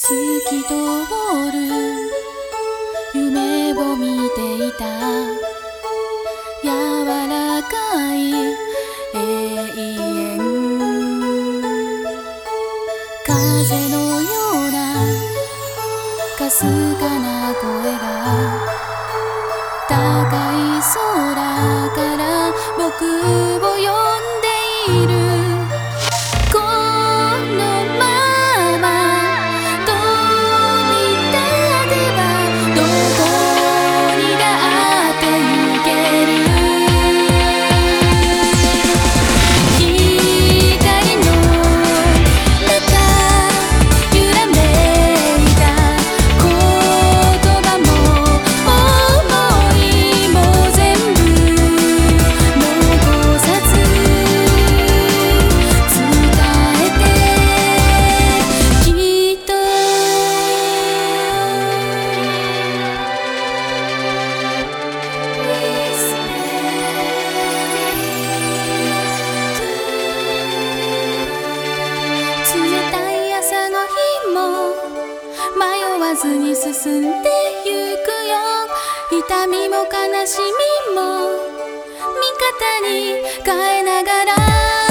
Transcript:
透き通る夢を見ていた柔らかい永遠風のようなかすかな声が高い空から僕を呼んでいるこのまま飛び立てばどこにだって行ける光の中揺らめいた言葉も想いも全部残さず伝えてきっと冷たい朝の日も迷わずに進んでゆくよ痛みも悲しみも味方に変えながら